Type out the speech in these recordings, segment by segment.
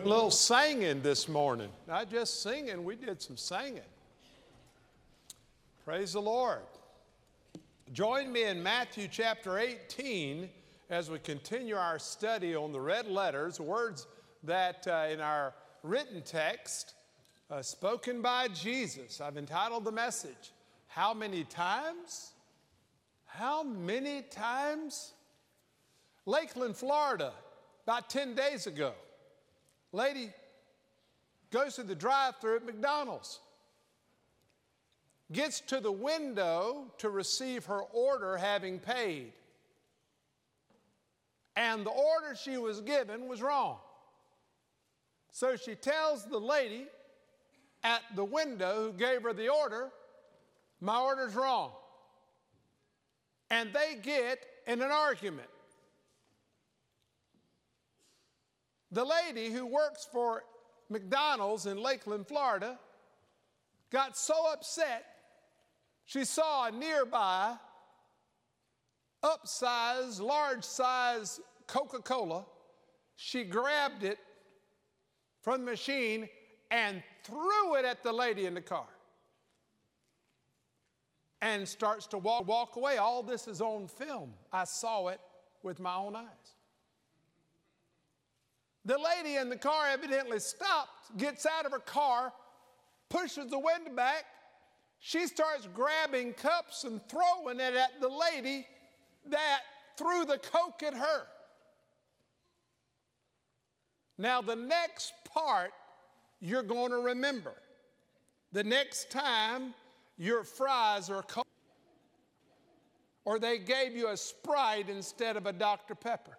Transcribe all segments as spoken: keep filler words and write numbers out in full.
A little singing this morning. Not just singing, we did some singing. Praise the Lord. Join me in Matthew chapter eighteen as we continue our study on the red letters, words that uh, in our written text, uh, spoken by Jesus. I've entitled the message, How Many Times? How many times? Lakeland, Florida, about ten days ago. Lady goes to the drive-thru at McDonald's, gets to the window to receive her order having paid. And the order she was given was wrong. So she tells the lady at the window who gave her the order, my order's wrong. And they get in an argument. The lady who works for McDonald's in Lakeland, Florida, got so upset, she saw a nearby upsized, large-size Coca-Cola. She grabbed it from the machine and threw it at the lady in the car and starts to walk, walk away. All this is on film. I saw it with my own eyes. The lady in the car evidently stopped, gets out of her car, pushes the window back. She starts grabbing cups and throwing it at the lady that threw the Coke at her. Now, the next part you're going to remember. The next time your fries are cold, or they gave you a Sprite instead of a Doctor Pepper.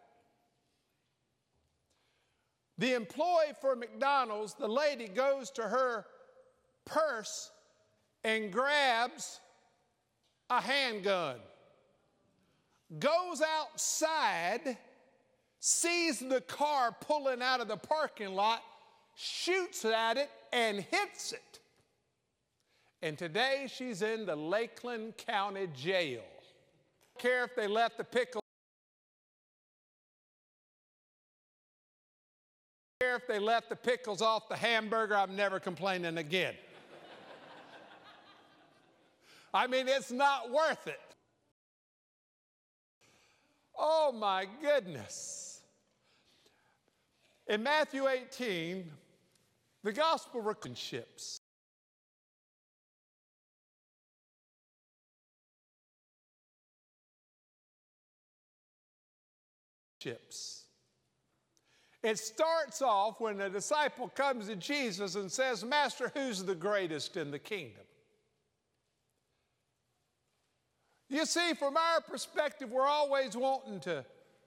The employee for McDonald's, the lady goes to her purse and grabs a handgun, goes outside, sees the car pulling out of the parking lot, shoots at it, and hits it. And today she's in the Lakeland County Jail. I don't care if they left the pickle. If they left the pickles off the hamburger, I'm never complaining again. I mean, it's not worth it. Oh my goodness. In Matthew eighteen, the gospel relationships. It starts off when a disciple comes to Jesus and says, Master, who's the greatest in the kingdom? You see, from our perspective, we're always wanting to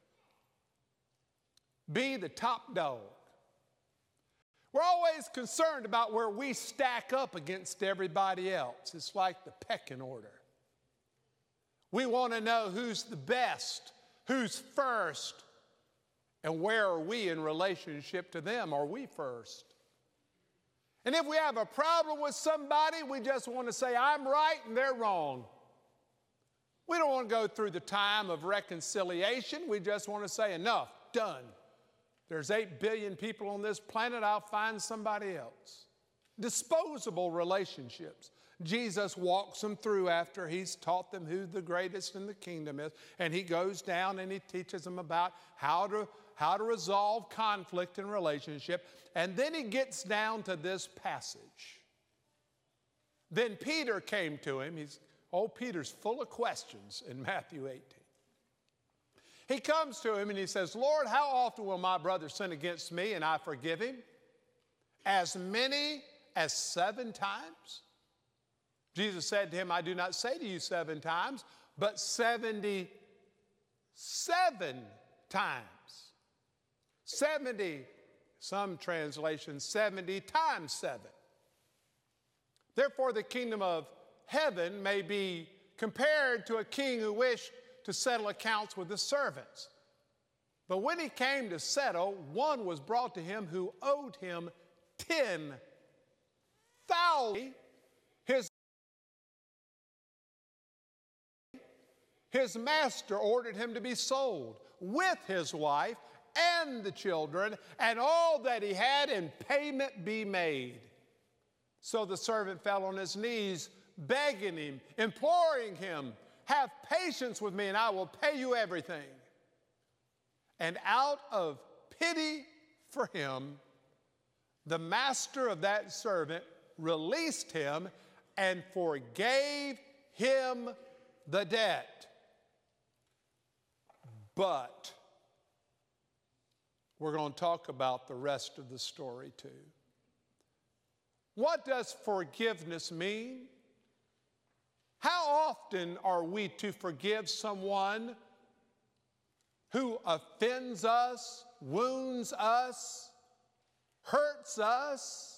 be the top dog. We're always concerned about where we stack up against everybody else. It's like the pecking order. We want to know who's the best, who's first, and where are we in relationship to them? Are we first? And if we have a problem with somebody, we just want to say, I'm right and they're wrong. We don't want to go through the time of reconciliation. We just want to say, enough, done. There's eight billion people on this planet. I'll find somebody else. Disposable relationships. Jesus walks them through after he's taught them who the greatest in the kingdom is. And he goes down and he teaches them about how to how to resolve conflict in relationship. And then he gets down to this passage. Then Peter came to him. He's, oh, Peter's full of questions in Matthew eighteen. He comes to him and he says, Lord, how often will my brother sin against me and I forgive him? As many as seven times? Jesus said to him, I do not say to you seven times, but seventy-seven times. seventy, some translations, seventy times seven. Therefore, the kingdom of heaven may be compared to a king who wished to settle accounts with his servants. But when he came to settle, one was brought to him who owed him ten thousand. His His master ordered him to be sold with his wife and the children, and all that he had, and payment be made. So the servant fell on his knees, begging him, imploring him, have patience with me, and I will pay you everything. And out of pity for him, the master of that servant released him and forgave him the debt. But we're going to talk about the rest of the story too. What does forgiveness mean? How often are we to forgive someone who offends us, wounds us, hurts us?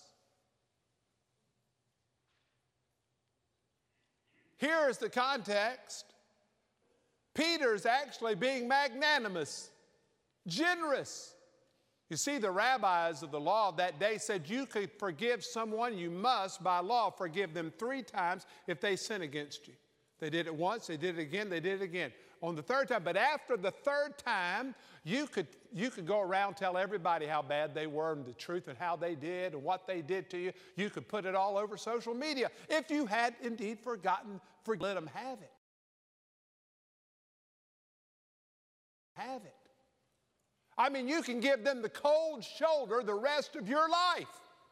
Here is the context. Peter's actually being magnanimous, generous. You see, the rabbis of the law of that day said you could forgive someone, you must, by law, forgive them three times if they sin against you. They did it once, they did it again, they did it again. On the third time, but after the third time, you could, you could go around and tell everybody how bad they were and the truth and how they did and what they did to you. You could put it all over social media if you had indeed forgotten, for, let them have it. Have it. I mean, you can give them the cold shoulder the rest of your life.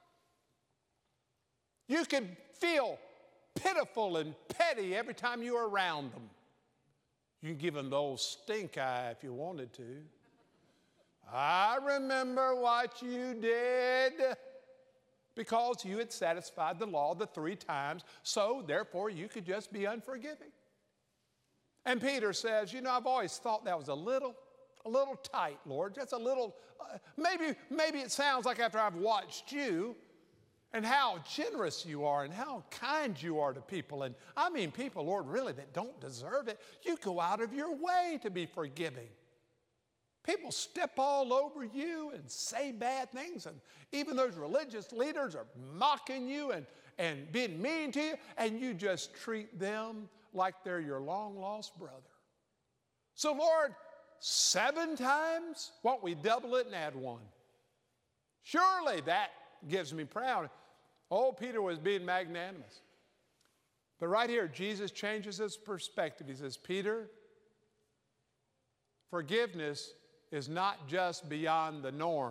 You can feel pitiful and petty every time you're around them. You can give them the old stink eye if you wanted to. I remember what you did, because you had satisfied the law the three times, so therefore you could just be unforgiving. And Peter says, you know, I've always thought that was a little, a little tight, Lord. Just a little, uh, maybe, maybe it sounds like after I've watched you and how generous you are and how kind you are to people. And I mean people, Lord, really that don't deserve it. You go out of your way to be forgiving. People step all over you and say bad things, and even those religious leaders are mocking you and, and being mean to you, and you just treat them like they're your long-lost brother. So, Lord, seven times? Won't we double it and add one? Surely that gives me proud. Old Peter was being magnanimous. But right here, Jesus changes his perspective. He says, Peter, forgiveness is not just beyond the norm.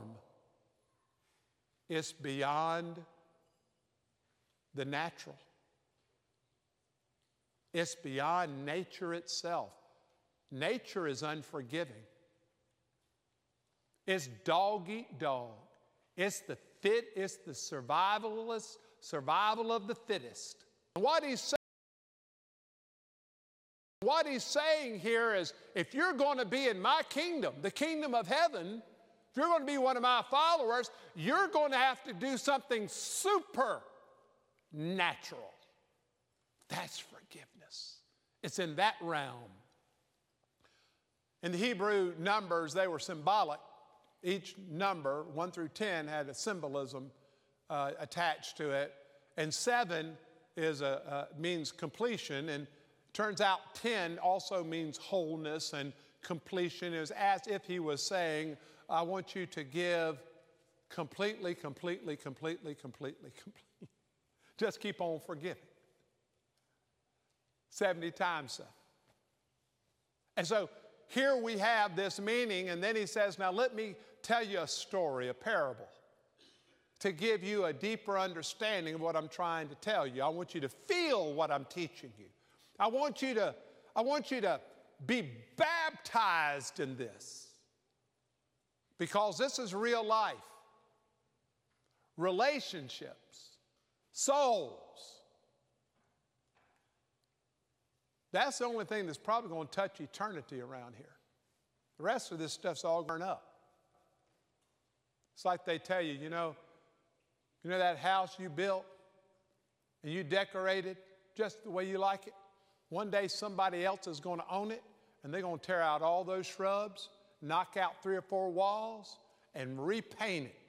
It's beyond the natural. It's beyond nature itself. Nature is unforgiving. It's dog eat dog. It's the fit, it's the survivalist, survival of the fittest. What he's saying, what he's saying here is, if you're going to be in my kingdom, the kingdom of heaven, if you're going to be one of my followers, you're going to have to do something supernatural. That's forgiveness. It's in that realm. In the Hebrew numbers, they were symbolic. Each number, one through ten, had a symbolism uh, attached to it. And seven is a, uh, means completion. And turns out ten also means wholeness and completion. It was as if he was saying, I want you to give completely, completely, completely, completely, completely. Just keep on forgiving. seventy times seven. And so here we have this meaning, and then he says, now let me tell you a story, a parable, to give you a deeper understanding of what I'm trying to tell you. I want you to feel what I'm teaching you. I want you to, I want you to be baptized in this, because this is real life. Relationships, souls. That's the only thing that's probably going to touch eternity around here. The rest of this stuff's all grown up. It's like they tell you, you know, you know that house you built and you decorated just the way you like it? One day somebody else is going to own it, and they're going to tear out all those shrubs, knock out three or four walls, and repaint it.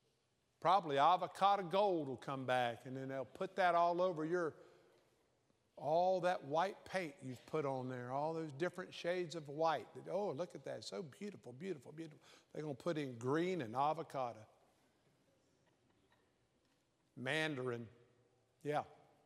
Probably avocado gold will come back, and then they'll put that all over your all that white paint you've put on there, all those different shades of white. That, oh, look at that. So beautiful, beautiful, beautiful. They're going to put in green and avocado. Mandarin. Yeah.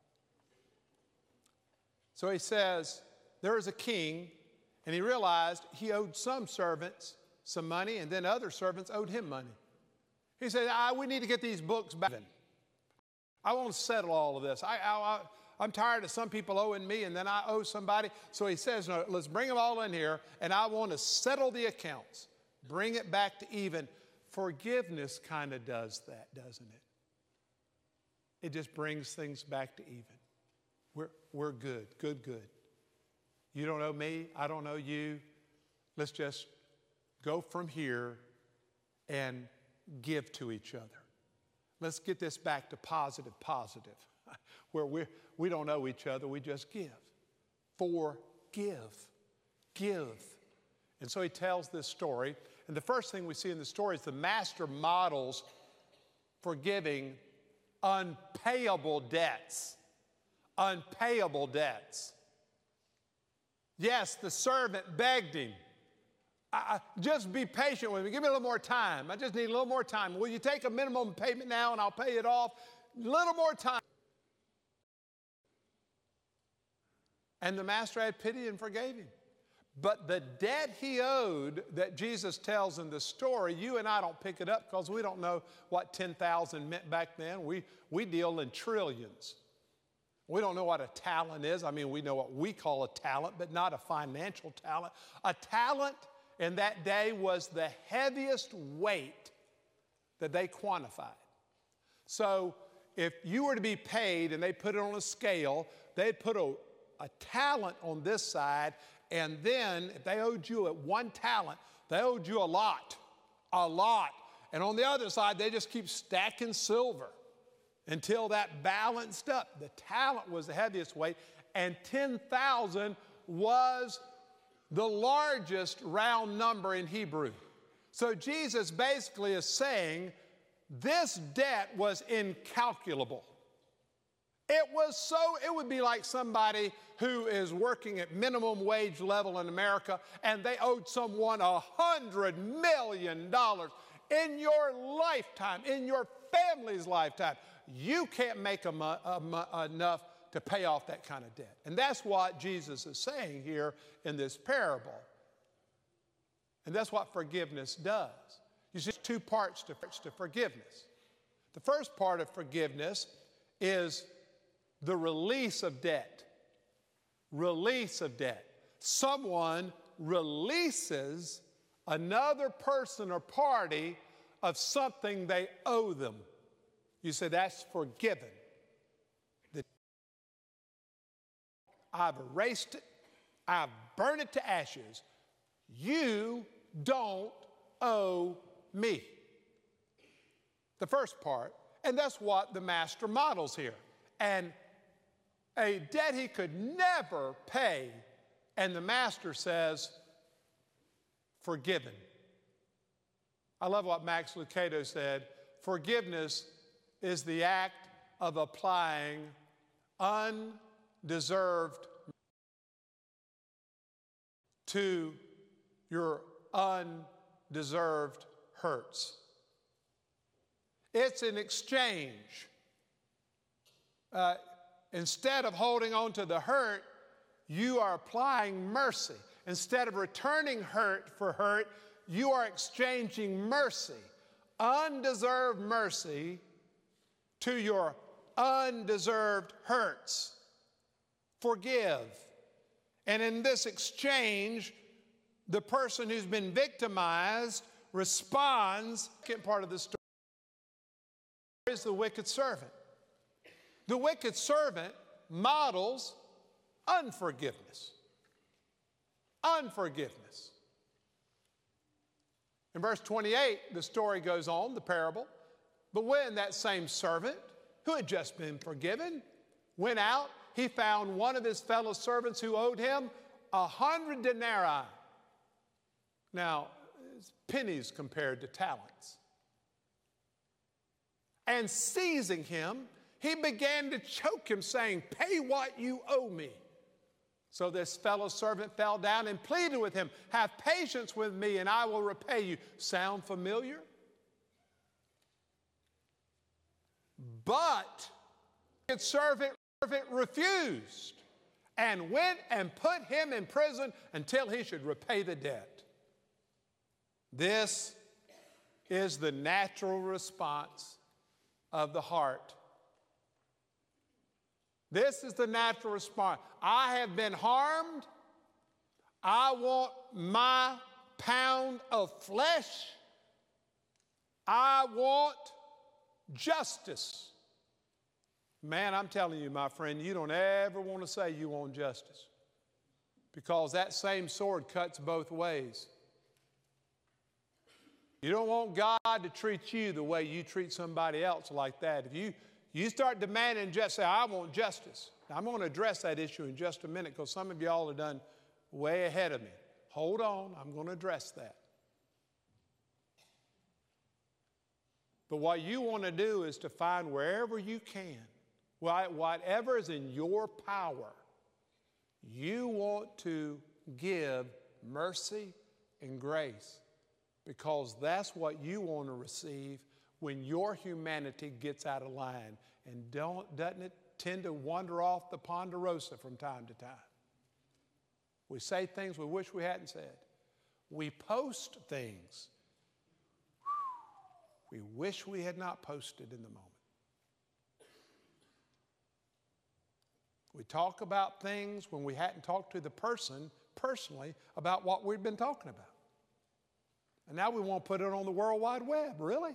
So he says, there was a king, and he realized he owed some servants some money, and then other servants owed him money. He said, ah, we need to get these books back. I want to settle all of this. I, I, I, I'm tired of some people owing me, and then I owe somebody. So he says, no, let's bring them all in here, and I want to settle the accounts. Bring it back to even. Forgiveness kind of does that, doesn't it? It just brings things back to even. We're, we're good, good, good. You don't know me, I don't know you. Let's just go from here and give to each other. Let's get this back to positive, positive, where we we don't know each other, we just give. Forgive, give. And so he tells this story, and the first thing we see in the story is the master models forgiving unpayable debts. Unpayable debts. Yes, the servant begged him, I, I, just be patient with me. Give me a little more time. I just need a little more time. Will you take a minimum payment now and I'll pay it off? A little more time. And the master had pity and forgave him. But the debt he owed that Jesus tells in the story, you and I don't pick it up because we don't know what ten thousand meant back then. We, we deal in trillions. We don't know what a talent is. I mean, we know what we call a talent, but not a financial talent. A talent in that day was the heaviest weight that they quantified. So if you were to be paid and they put it on a scale, they'd put a, a talent on this side, and then if they owed you at one talent, they owed you a lot, a lot. And on the other side, they just keep stacking silver until that balanced up. The talent was the heaviest weight, and ten thousand was the largest round number in Hebrew. So Jesus basically is saying this debt was incalculable. It was so, it would be like somebody who is working at minimum wage level in America and they owed someone a hundred million dollars in your lifetime, in your family's lifetime. You can't make em- em- enough to pay off that kind of debt. And that's what Jesus is saying here in this parable. And that's what forgiveness does. You see, there's two parts to, to forgiveness. The first part of forgiveness is the release of debt. Release of debt. Someone releases another person or party of something they owe them. You say, that's forgiven. The, I've erased it. I've burned it to ashes. You don't owe me. The first part, and that's what the master models here. And a debt he could never pay, and the master says, forgiven. I love what Max Lucado said. Forgiveness is the act of applying undeserved to your undeserved hurts. It's an exchange. Uh, instead of holding on to the hurt, you are applying mercy. Instead of returning hurt for hurt, you are exchanging mercy, undeserved mercy, to your undeserved hurts. Forgive. And in this exchange, the person who's been victimized responds. Second part of the story is the wicked servant. The wicked servant models unforgiveness. Unforgiveness. In verse twenty-eight, the story goes on, the parable. But when that same servant, who had just been forgiven, went out, he found one of his fellow servants who owed him a hundred denarii. Now, it's pennies compared to talents. And seizing him, he began to choke him, saying, "Pay what you owe me." So this fellow servant fell down and pleaded with him, "Have patience with me and I will repay you." Sound familiar? But the servant refused and went and put him in prison until he should repay the debt. This is the natural response of the heart. This is the natural response. I have been harmed. I want my pound of flesh. I want justice. Man, I'm telling you, my friend, you don't ever want to say you want justice, because that same sword cuts both ways. You don't want God to treat you the way you treat somebody else like that. If you, you start demanding justice, say, "I want justice." Now, I'm going to address that issue in just a minute, because some of y'all are done way ahead of me. Hold on, I'm going to address that. But what you want to do is to find wherever you can, whatever is in your power, you want to give mercy and grace, because that's what you want to receive when your humanity gets out of line. And don't, doesn't it tend to wander off the Ponderosa from time to time? We say things we wish we hadn't said. We post things we wish we had not posted in the moment. We talk about things when we hadn't talked to the person personally about what we've been talking about. And now we want to put it on the World Wide Web, really?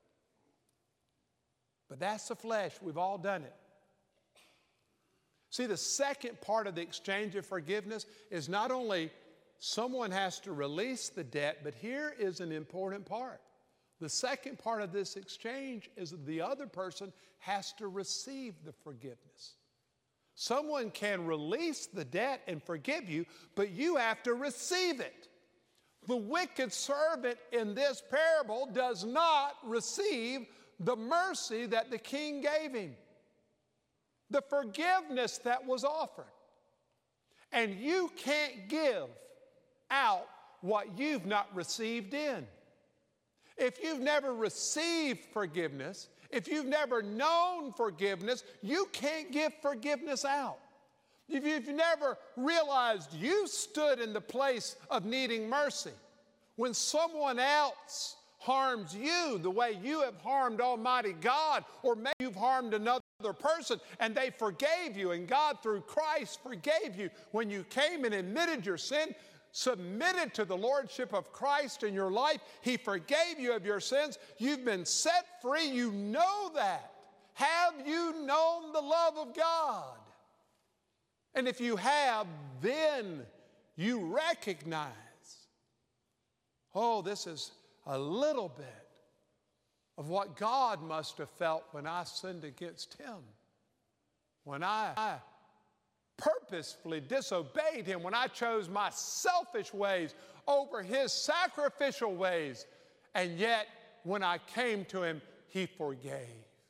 But that's the flesh. We've all done it. See, the second part of the exchange of forgiveness is not only someone has to release the debt, but here is an important part. The second part of this exchange is that the other person has to receive the forgiveness. Someone can release the debt and forgive you, but you have to receive it. The wicked servant in this parable does not receive the mercy that the king gave him, the forgiveness that was offered. And you can't give out what you've not received in. If you've never received forgiveness, if you've never known forgiveness, you can't give forgiveness out. If you've never realized you stood in the place of needing mercy, when someone else harms you the way you have harmed Almighty God, or maybe you've harmed another person and they forgave you, and God through Christ forgave you when you came and admitted your sin, submitted to the lordship of Christ in your life, He forgave you of your sins. You've been set free. You know that. Have you known the love of God? And if you have, then you recognize, oh, this is a little bit of what God must have felt when I sinned against Him, when I, I purposefully disobeyed Him, when I chose my selfish ways over His sacrificial ways, and yet when I came to Him, He forgave.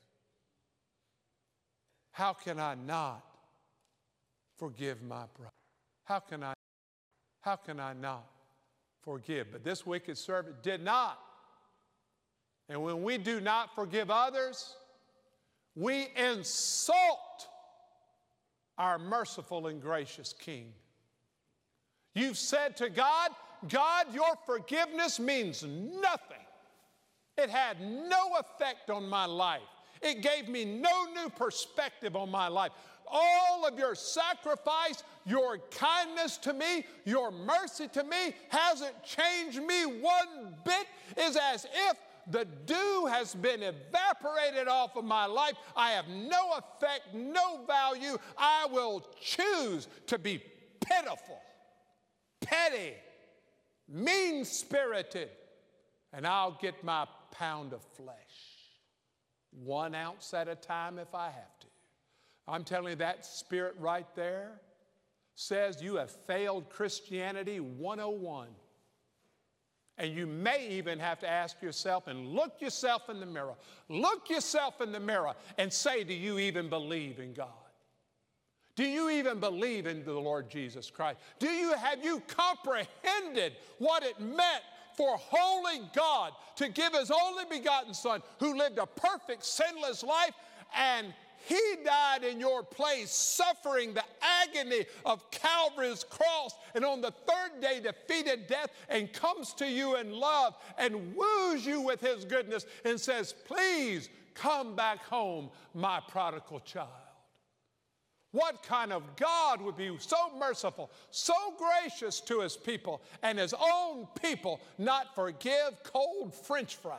How can I not forgive my brother? How can I, how can I not forgive? But this wicked servant did not. And when we do not forgive others, we insult our merciful and gracious King. You've said to God, God, your forgiveness means nothing. It had no effect on my life. It gave me no new perspective on my life. All of your sacrifice, your kindness to me, your mercy to me hasn't changed me one bit. It's as if the dew has been evaporated off of my life. I have no effect, no value. I will choose to be pitiful, petty, mean-spirited, and I'll get my pound of flesh, one ounce at a time if I have to. I'm telling you, that spirit right there says you have failed Christianity one oh one. And you may even have to ask yourself and look yourself in the mirror. Look yourself in the mirror and say, do you even believe in God? Do you even believe in the Lord Jesus Christ? Do you, have you comprehended what it meant for holy God to give his only begotten Son, who lived a perfect, sinless life, and he died in your place, suffering the agony of Calvary's cross, and on the third day defeated death and comes to you in love and woos you with his goodness and says, please come back home, my prodigal child. What kind of God would be so merciful, so gracious to his people, and his own people not forgive cold French fries?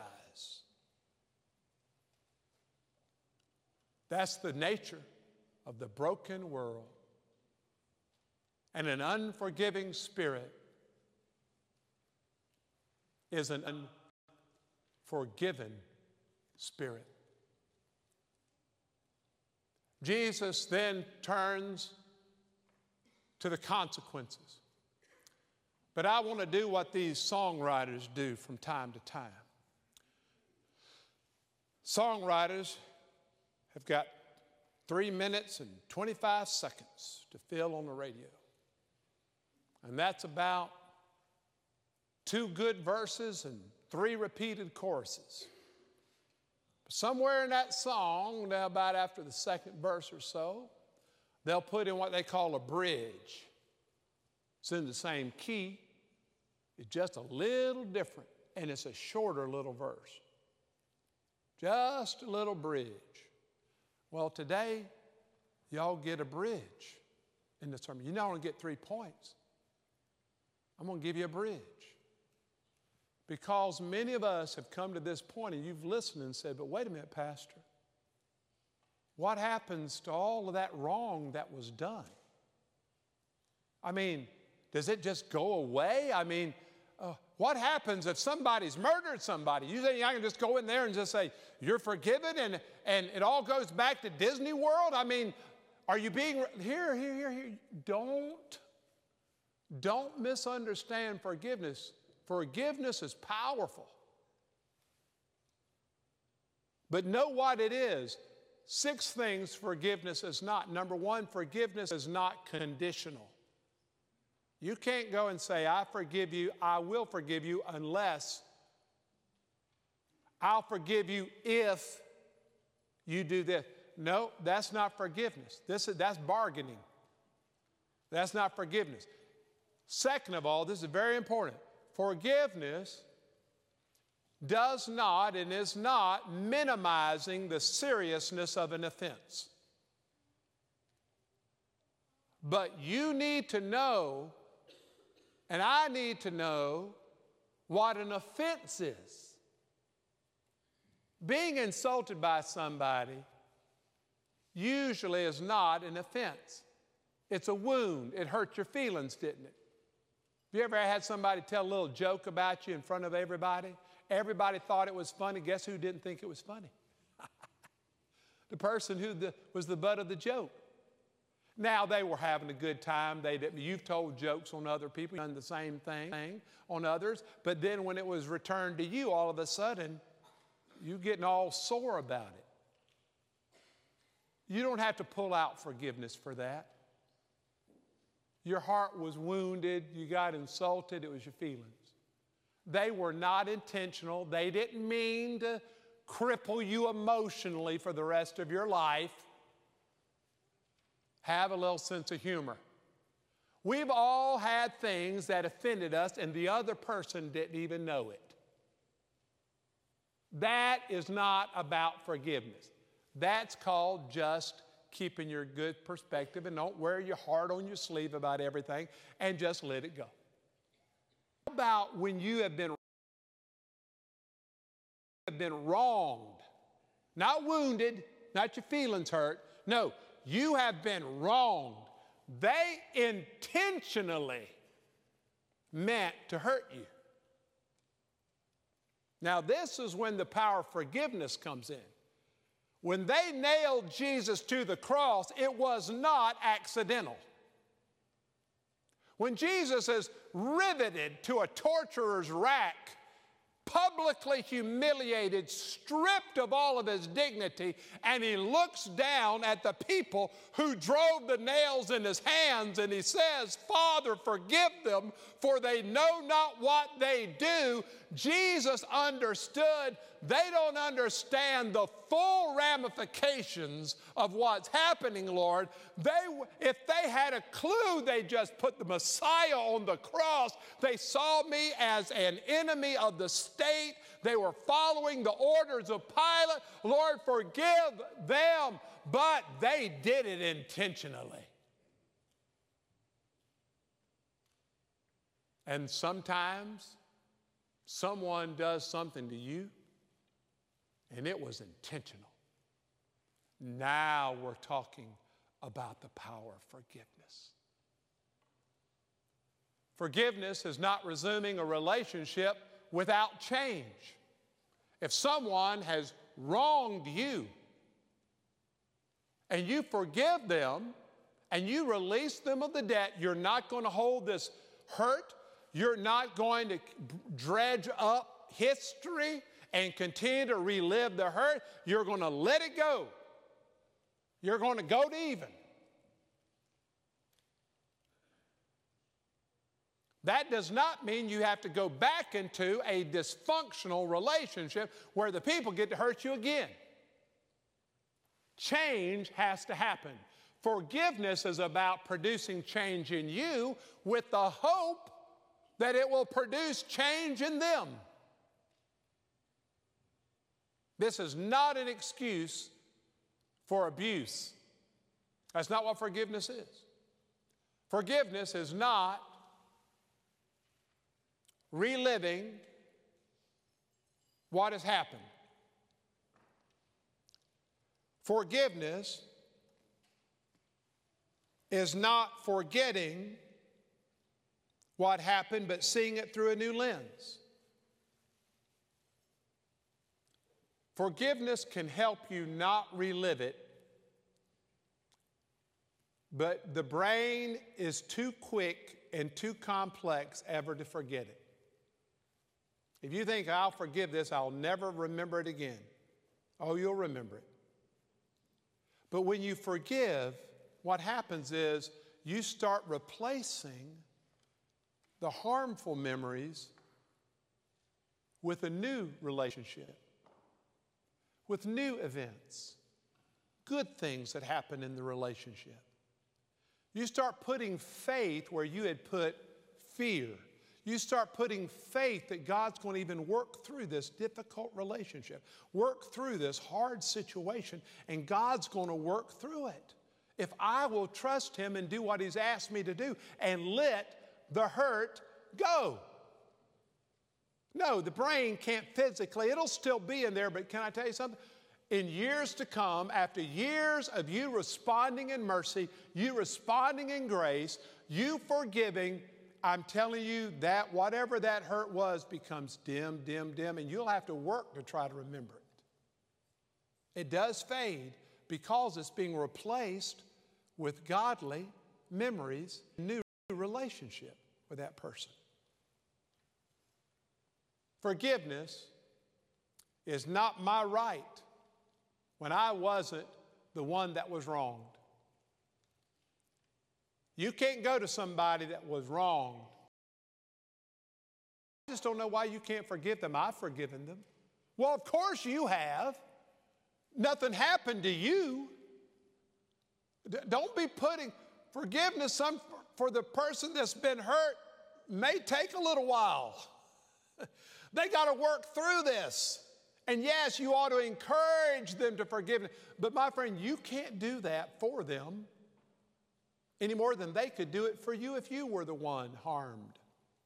That's the nature of the broken world. And an unforgiving spirit is an unforgiven spirit. Jesus then turns to the consequences. But I want to do what these songwriters do from time to time. Songwriters have got three minutes and twenty-five seconds to fill on the radio. And that's about two good verses and three repeated choruses. Somewhere in that song, now about after the second verse or so, they'll put in what they call a bridge. It's in the same key. It's just a little different, and it's a shorter little verse. Just a little bridge. Well, today, y'all get a bridge in the sermon. You're not going to get three points. I'm going to give you a bridge. Because many of us have come to this point and you've listened and said, but wait a minute, Pastor. What happens to all of that wrong that was done? I mean, does it just go away? I mean, uh, what happens if somebody's murdered somebody? You think I can just go in there and just say, you're forgiven, and, and it all goes back to Disney World? I mean, are you being, here, here, here, here. Don't, don't misunderstand forgiveness. Forgiveness is powerful. But know what it is. Six things forgiveness is not. Number one, forgiveness is not conditional. You can't go and say, I forgive you, I will forgive you, unless I'll forgive you if you do this. No, that's not forgiveness. This is, that's bargaining. That's not forgiveness. Second of all, this is very important. Forgiveness does not and is not minimizing the seriousness of an offense. But you need to know, and I need to know, what an offense is. Being insulted by somebody usually is not an offense. It's a wound. It hurt your feelings, didn't it? Have you ever had somebody tell a little joke about you in front of everybody? Everybody thought it was funny. Guess who didn't think it was funny? The person who the, was the butt of the joke. Now, they were having a good time. They didn't, you've told jokes on other people, done the same thing on others. But then when it was returned to you, all of a sudden, you're getting all sore about it. You don't have to pull out forgiveness for that. Your heart was wounded, you got insulted, it was your feelings. They were not intentional. They didn't mean to cripple you emotionally for the rest of your life. Have a little sense of humor. We've all had things that offended us and the other person didn't even know it. That is not about forgiveness. That's called just keeping your good perspective, and don't wear your heart on your sleeve about everything, and just let it go. How about when you have been, have been wronged, not wounded, not your feelings hurt. No, you have been wronged. They intentionally meant to hurt you. Now, this is when the power of forgiveness comes in. When they nailed Jesus to the cross, it was not accidental. When Jesus is riveted to a torturer's rack, publicly humiliated, stripped of all of his dignity, and he looks down at the people who drove the nails in his hands, and he says, Father, forgive them, for they know not what they do. Jesus understood. They don't understand the full ramifications of what's happening, Lord. They, if they had a clue, they just put the Messiah on the cross. They saw me as an enemy of the state. They were following the orders of Pilate. Lord, forgive them. But they did it intentionally. And sometimes someone does something to you, and it was intentional. Now we're talking about the power of forgiveness. Forgiveness is not resuming a relationship without change. If someone has wronged you and you forgive them and you release them of the debt, you're not going to hold this hurt. You're not going to dredge up history and continue to relive the hurt. You're going to let it go. You're going to go to even. That does not mean you have to go back into a dysfunctional relationship where the people get to hurt you again. Change has to happen. Forgiveness is about producing change in you with the hope that it will produce change in them. This is not an excuse for abuse. That's not what forgiveness is. Forgiveness is not reliving what has happened. Forgiveness is not forgetting what happened, but seeing it through a new lens. Forgiveness can help you not relive it, but the brain is too quick and too complex ever to forget it. If you think, I'll forgive this, I'll never remember it again. Oh, you'll remember it. But when you forgive, what happens is you start replacing the harmful memories with a new relationship, with new events, good things that happen in the relationship. You start putting faith where you had put fear. You start putting faith that God's going to even work through this difficult relationship, work through this hard situation, and God's going to work through it. If I will trust Him and do what He's asked me to do and let the hurt go. No, the brain can't physically, it'll still be in there, but can I tell you something? In years to come, after years of you responding in mercy, you responding in grace, you forgiving, I'm telling you that whatever that hurt was becomes dim, dim, dim, and you'll have to work to try to remember it. It does fade because it's being replaced with godly memories, new relationship with that person. Forgiveness is not my right when I wasn't the one that was wronged. You can't go to somebody that was wronged. I just don't know why you can't forgive them. I've forgiven them. Well, of course you have. Nothing happened to you. D- don't be putting forgiveness some, for the person that's been hurt may take a little while. They got to work through this. And yes, you ought to encourage them to forgive. But my friend, you can't do that for them any more than they could do it for you if you were the one harmed.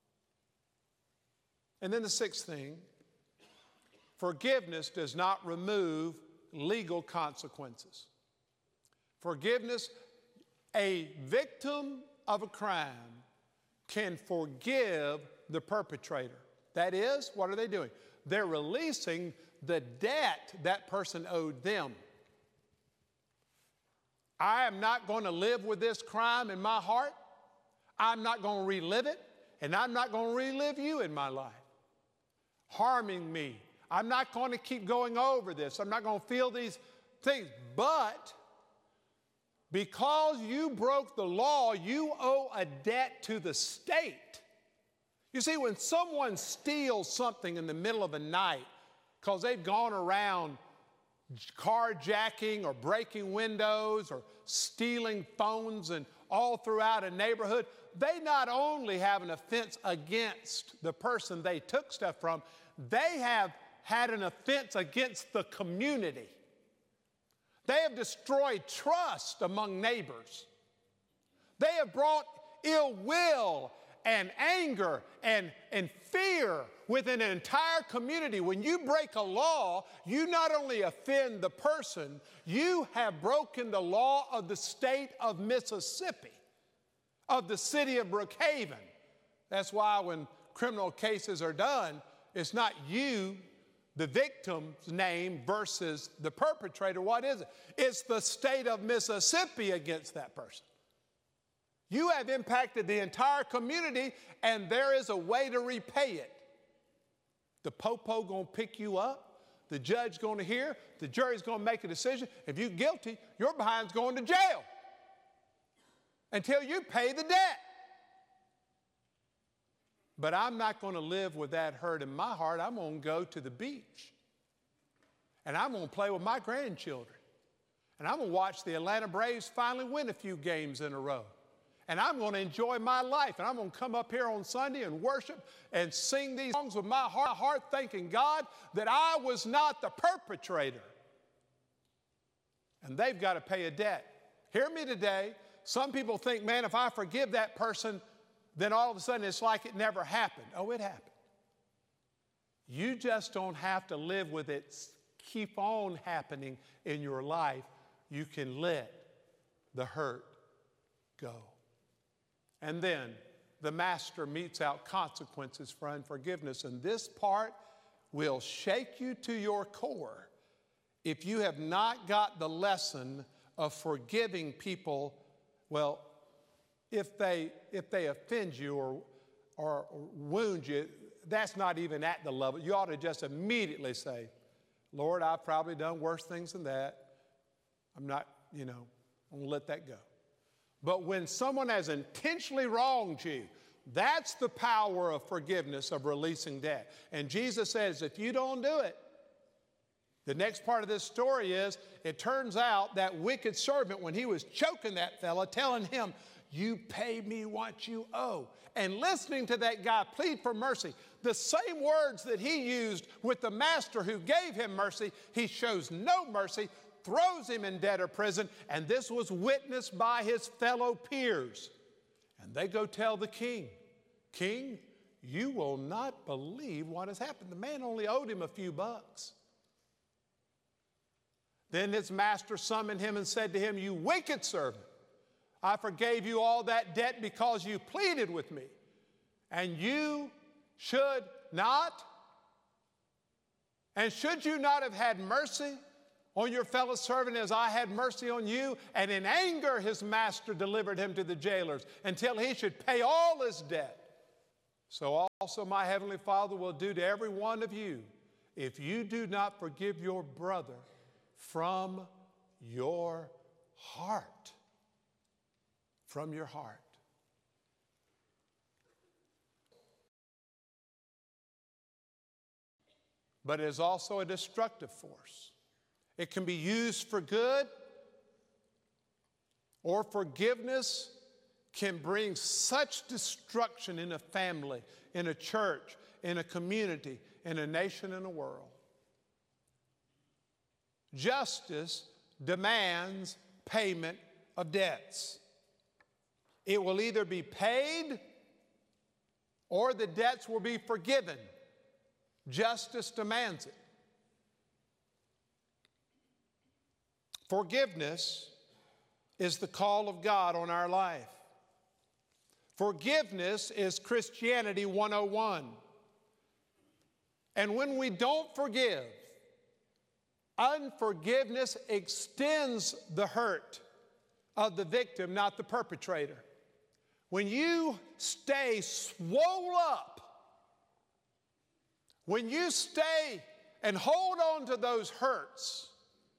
And then the sixth thing, forgiveness does not remove legal consequences. Forgiveness, a victim of a crime can forgive the perpetrator. That is, what are they doing? They're releasing the debt that person owed them. I am not going to live with this crime in my heart. I'm not going to relive it, and I'm not going to relive you in my life. Harming me. I'm not going to keep going over this. I'm not going to feel these things. But because you broke the law, you owe a debt to the state. You see, when someone steals something in the middle of the night because they've gone around carjacking or breaking windows or stealing phones and all throughout a neighborhood, they not only have an offense against the person they took stuff from, they have had an offense against the community. They have destroyed trust among neighbors. They have brought ill will and anger and, and fear within an entire community. When you break a law, you not only offend the person, you have broken the law of the state of Mississippi, of the city of Brookhaven. That's why when criminal cases are done, it's not you, the victim's name, versus the perpetrator. What is it? It's the state of Mississippi against that person. You have impacted the entire community, and there is a way to repay it. The popo going to pick you up. The judge going to hear. The jury's going to make a decision. If you're guilty, your behind's going to jail until you pay the debt. But I'm not going to live with that hurt in my heart. I'm going to go to the beach, and I'm going to play with my grandchildren, and I'm going to watch the Atlanta Braves finally win a few games in a row. And I'm going to enjoy my life. And I'm going to come up here on Sunday and worship and sing these songs with my heart, heart thanking God that I was not the perpetrator. And they've got to pay a debt. Hear me today. Some people think, man, if I forgive that person, then all of a sudden it's like it never happened. Oh, it happened. You just don't have to live with it. Keep on happening in your life. You can let the hurt go. And then the master metes out consequences for unforgiveness. And this part will shake you to your core if you have not got the lesson of forgiving people, well, if they, if they offend you or, or wound you, that's not even at the level. You ought to just immediately say, Lord, I've probably done worse things than that. I'm not, you know, I'm going to let that go. But when someone has intentionally wronged you, that's the power of forgiveness, of releasing debt. And Jesus says, if you don't do it, the next part of this story is, it turns out that wicked servant, when he was choking that fella, telling him, you pay me what you owe, and listening to that guy plead for mercy, the same words that he used with the master who gave him mercy, he shows no mercy, throws him in debtor prison, and this was witnessed by his fellow peers. And they go tell the king, King, you will not believe what has happened. The man only owed him a few bucks. Then his master summoned him and said to him, you wicked servant, I forgave you all that debt because you pleaded with me, and you should not, and should you not have had mercy on your fellow servant as I had mercy on you? And in anger his master delivered him to the jailers until he should pay all his debt. So also my heavenly Father will do to every one of you if you do not forgive your brother from your heart. From your heart. But it is also a destructive force. It can be used for good, or forgiveness can bring such destruction in a family, in a church, in a community, in a nation, and a world. Justice demands payment of debts. It will either be paid or the debts will be forgiven. Justice demands it. Forgiveness is the call of God on our life. Forgiveness is Christianity one oh one. And when we don't forgive, unforgiveness extends the hurt of the victim, not the perpetrator. when you stay swole up, when you stay and hold on to those hurts,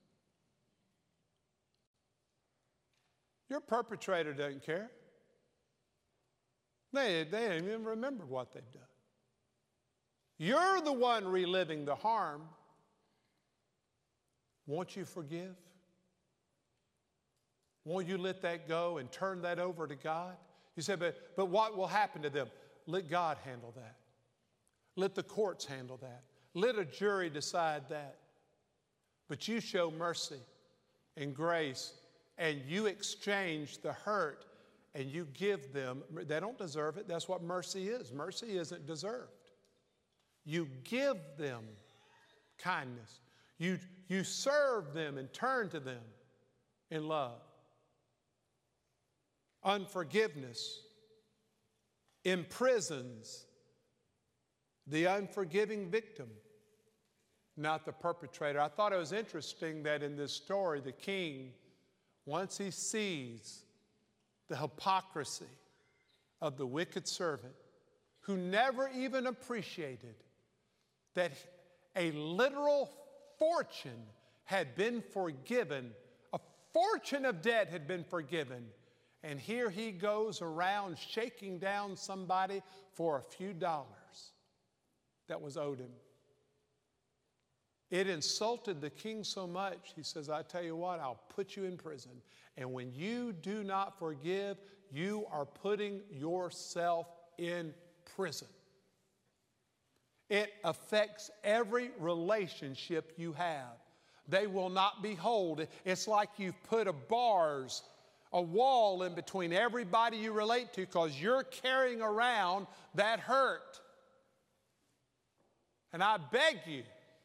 your perpetrator doesn't care. They, they don't even remember what they've done. You're the one reliving the harm. Won't you forgive? Won't you let that go and turn that over to God? You say, but, but what will happen to them? Let God handle that. Let the courts handle that. Let a jury decide that. But you show mercy and grace, and you exchange the hurt, and you give them. They don't deserve it. That's what mercy is. Mercy isn't deserved. You give them kindness. You, you serve them and turn to them in love. Unforgiveness imprisons the unforgiving victim, not the perpetrator. I thought it was interesting that in this story, the king, once he sees the hypocrisy of the wicked servant, who never even appreciated that a literal fortune had been forgiven, a fortune of debt had been forgiven, and here he goes around shaking down somebody for a few dollars that was owed him. It insulted the king so much, he says, I tell you what, I'll put you in prison. And when you do not forgive, you are putting yourself in prison. It affects every relationship you have. They will not be whole. It's like you've put a bars, a wall in between everybody you relate to because you're carrying around that hurt. And I beg you,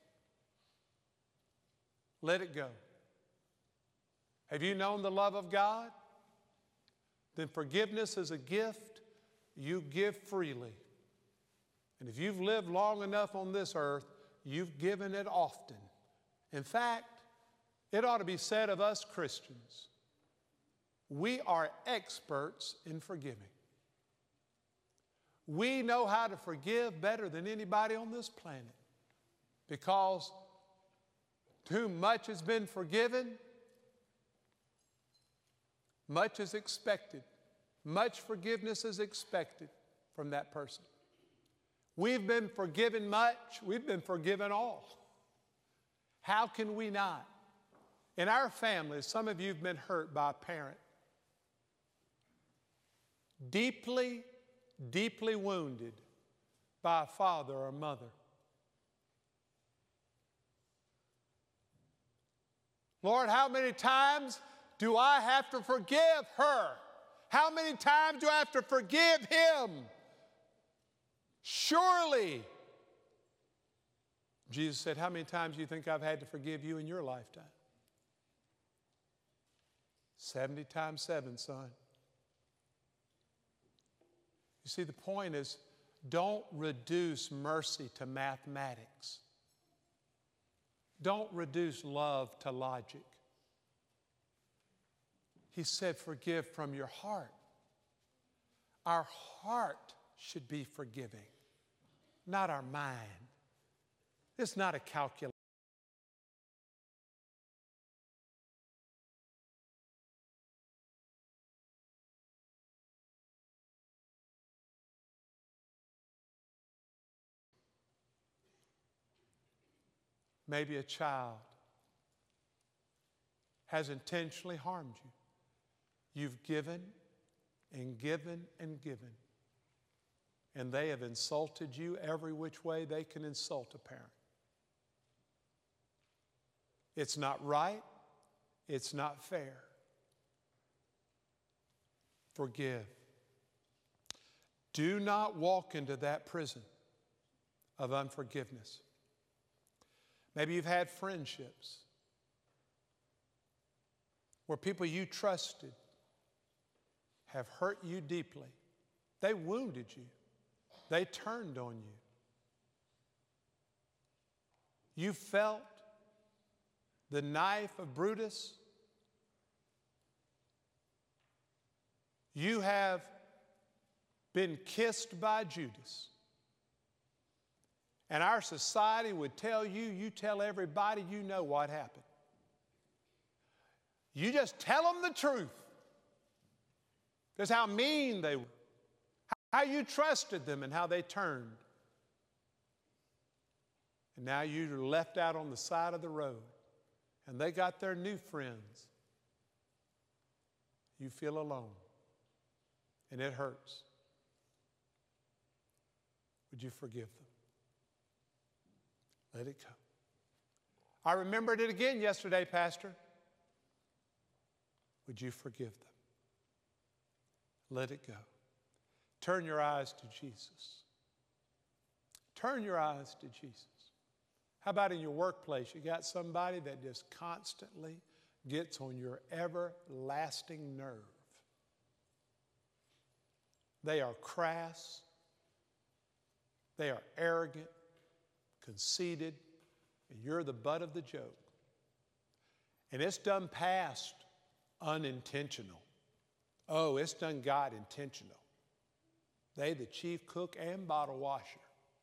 let it go. Have you known the love of God? Then forgiveness is a gift you give freely. And if you've lived long enough on this earth, you've given it often. In fact, it ought to be said of us Christians, we are experts in forgiving. We know how to forgive better than anybody on this planet because to whom much has been forgiven, much is expected. Much forgiveness is expected from that person. We've been forgiven much. We've been forgiven all. How can we not? In our families, some of you have been hurt by a parent. Deeply, deeply wounded by a father or a mother. Lord, how many times do I have to forgive her? How many times do I have to forgive him? Surely, Jesus said, how many times do you think I've had to forgive you in your lifetime? seventy times seven, son. You see, the point is, don't reduce mercy to mathematics. Don't reduce love to logic. He said, forgive from your heart. Our heart should be forgiving, not our mind. It's not a calculation. Maybe a child has intentionally harmed you. You've given and given and given. And they have insulted you every which way they can insult a parent. It's not right. It's not fair. Forgive. Do not walk into that prison of unforgiveness. Maybe you've had friendships where people you trusted have hurt you deeply. They wounded you. They turned on you. You felt the knife of Brutus. You have been kissed by Judas. And our society would tell you, you tell everybody you know what happened. You just tell them the truth. That's how mean they were, how you trusted them and how they turned. And now you're left out on the side of the road and they got their new friends. You feel alone and it hurts. Would you forgive them? Let it go. I remembered it again yesterday, Pastor. Would you forgive them? Let it go. Turn your eyes to Jesus. Turn your eyes to Jesus. How about in your workplace? You got somebody that just constantly gets on your everlasting nerve. They are crass. They are arrogant, conceited, and you're the butt of the joke. And it's done past unintentional. Oh, it's done got intentional. They the chief cook and bottle washer.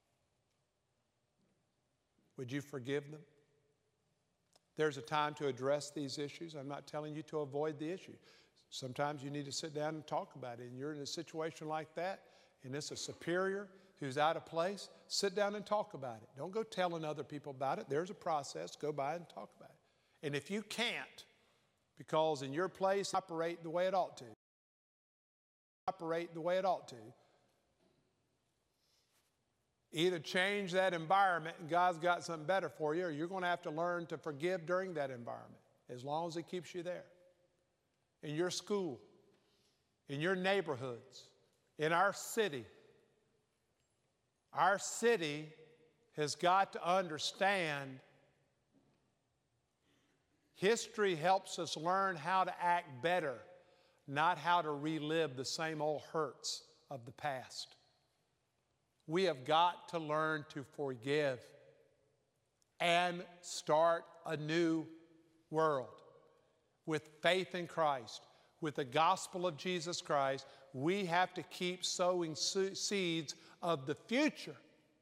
Would you forgive them? There's a time to address these issues. I'm not telling you to avoid the issue. Sometimes you need to sit down and talk about it. And you're in a situation like that, and it's a superior who's out of place, sit down and talk about it. Don't go telling other people about it. There's a process. Go by and talk about it. And if you can't, because in your place operate the way it ought to, operate the way it ought to, either change that environment and God's got something better for you, or you're going to have to learn to forgive during that environment, as long as it keeps you there. In your school, in your neighborhoods, in our city. Our city has got to understand history helps us learn how to act better, not how to relive the same old hurts of the past. We have got to learn to forgive and start a new world with faith in Christ, with the gospel of Jesus Christ. We have to keep sowing seeds of the future.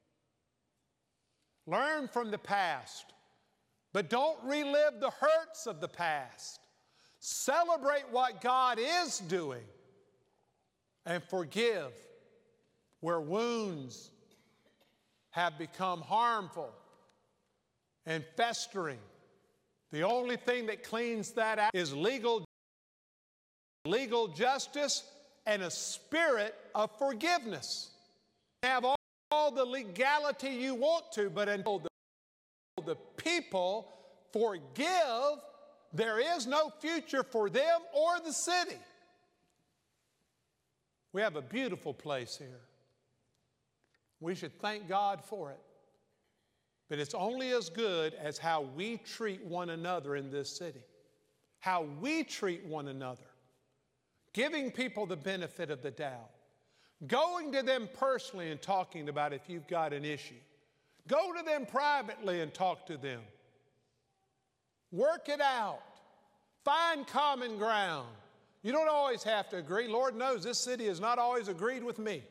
Learn from the past, but don't relive the hurts of the past. Celebrate what God is doing and forgive where wounds have become harmful and festering. The only thing that cleans that out is legal, legal justice and a spirit of forgiveness. Have all, all the legality you want to, but until the, the people forgive, there is no future for them or the city. We have a beautiful place here. We should thank God for it. But it's only as good as how we treat one another in this city. How we treat one another. Giving people the benefit of the doubt. Going to them personally and talking about if you've got an issue. Go to them privately and talk to them. Work it out. Find common ground. You don't always have to agree. Lord knows this city has not always agreed with me.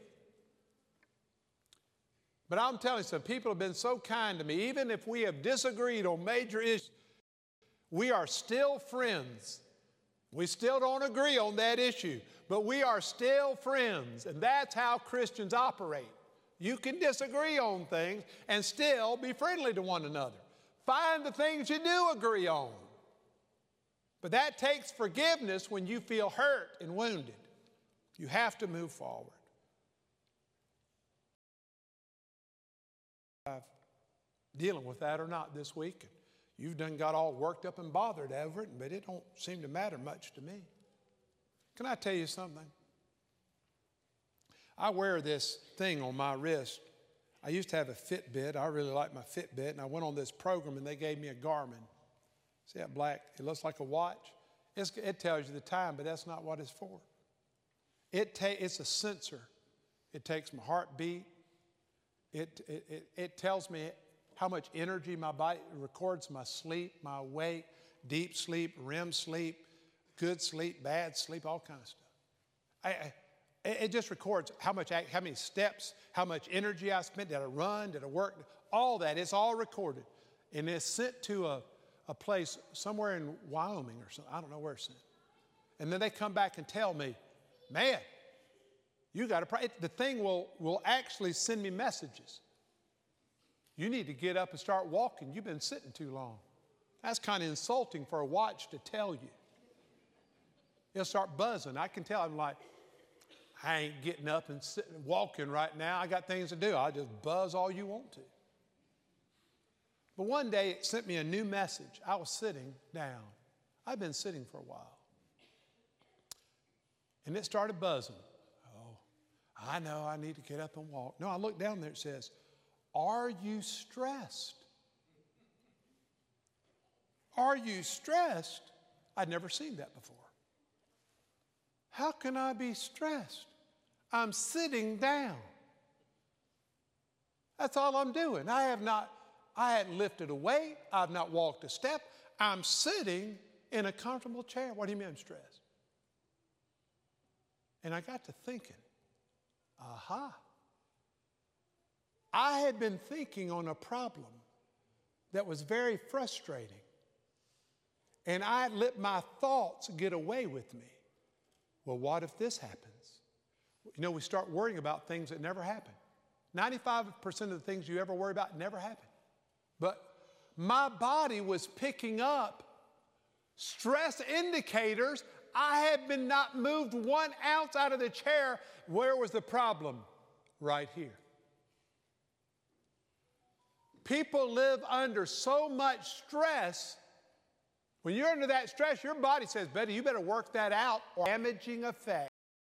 But I'm telling you, some people have been so kind to me. Even if we have disagreed on major issues, we are still friends. We still don't agree on that issue, but we are still friends. And that's how Christians operate. You can disagree on things and still be friendly to one another. Find the things you do agree on. But that takes forgiveness when you feel hurt and wounded. You have to move forward. I'm dealing with that or not this week. You've done got all worked up and bothered over it, but it don't seem to matter much to me. Can I tell you something? I wear this thing on my wrist. I used to have a Fitbit. I really like my Fitbit, and I went on this program, and they gave me a Garmin. See that black? It looks like a watch. It's, it tells you the time, but that's not what it's for. It ta- it's a sensor. It takes my heartbeat. It, it, it, it tells me how much energy my body, it records my sleep, my wake, deep sleep, R E M sleep, good sleep, bad sleep, all kinds of stuff. I, I, It, it just records how much, act- how many steps, how much energy I spent. Did I run? Did I work? All that. It's all recorded. And it's sent to a, a place somewhere in Wyoming or something. I don't know where it's sent. And then they come back and tell me, man, you got to pray. The thing will, will actually send me messages. You need to get up and start walking. You've been sitting too long. That's kind of insulting for a watch to tell you. It'll start buzzing. I can tell. I'm like, I ain't getting up and sitting, walking right now. I got things to do. I'll just buzz all you want to. But one day it sent me a new message. I was sitting down. I've been sitting for a while. And it started buzzing. Oh, I know I need to get up and walk. No, I looked down there. It says, are you stressed? Are you stressed? I'd never seen that before. How can I be stressed? I'm sitting down. That's all I'm doing. I have not, I hadn't lifted a weight. I've not walked a step. I'm sitting in a comfortable chair. What do you mean I'm stressed? And I got to thinking, aha. I had been thinking on a problem that was very frustrating. And I had let my thoughts get away with me. Well, what if this happens? You know, we start worrying about things that never happen. ninety-five percent of the things you ever worry about never happen. But my body was picking up stress indicators. I had been not moved one ounce out of the chair. Where was the problem? Right here. People live under so much stress. When you're under that stress, your body says, Betty, you better work that out, or damaging effect.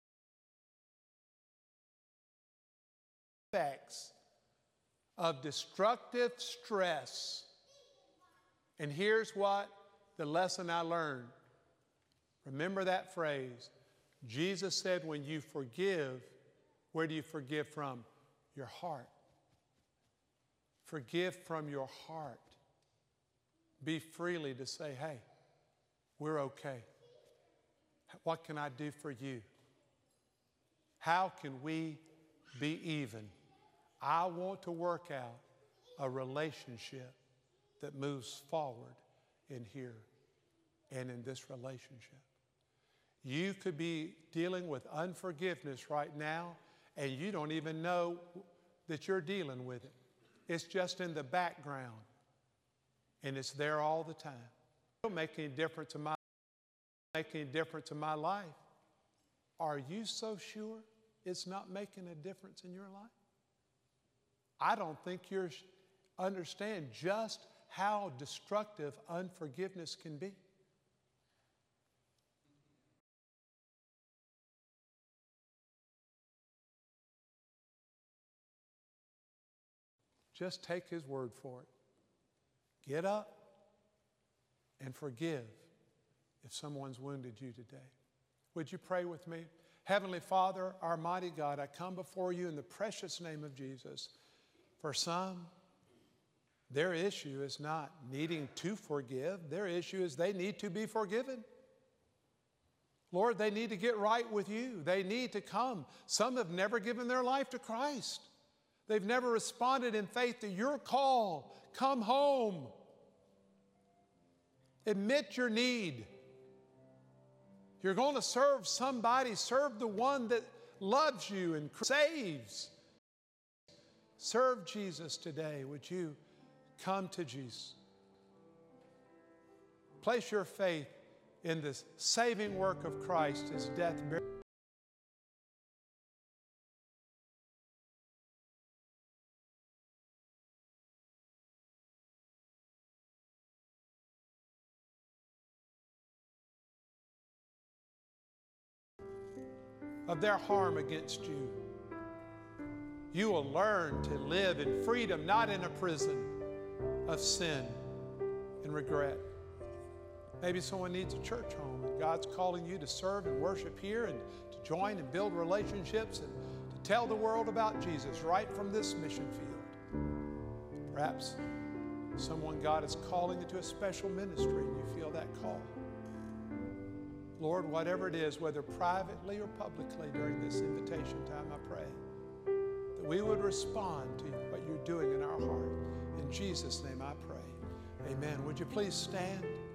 Effects of destructive stress. And here's what the lesson I learned. Remember that phrase. Jesus said, when you forgive, where do you forgive from? Your heart. Forgive from your heart. Be freely to say, hey, we're okay. What can I do for you? How can we be even? I want to work out a relationship that moves forward in here and in this relationship. You could be dealing with unforgiveness right now, and you don't even know that you're dealing with it. It's just in the background. And it's there all the time. It don't make any difference in my make any difference in my life. Are you so sure it's not making a difference in your life? I don't think you understand just how destructive unforgiveness can be. Just take his word for it. Get up and forgive if someone's wounded you today. Would you pray with me? Heavenly Father, our mighty God, I come before you in the precious name of Jesus. For some, their issue is not needing to forgive. Their issue is they need to be forgiven. Lord, they need to get right with you. They need to come. Some have never given their life to Christ. They've never responded in faith to your call. Come home. Admit your need. You're going to serve somebody. Serve the one that loves you and saves. Serve Jesus today. Would you come to Jesus? Place your faith in the saving work of Christ, his death, burial, of their harm against you. You will learn to live in freedom, not in a prison of sin and regret. Maybe someone needs a church home and God's calling you to serve and worship here and to join and build relationships and to tell the world about Jesus right from this mission field. Perhaps someone God is calling into a special ministry and you feel that call. Lord, whatever it is, whether privately or publicly during this invitation time, I pray that we would respond to what you're doing in our heart. In Jesus' name I pray. Amen. Would you please stand?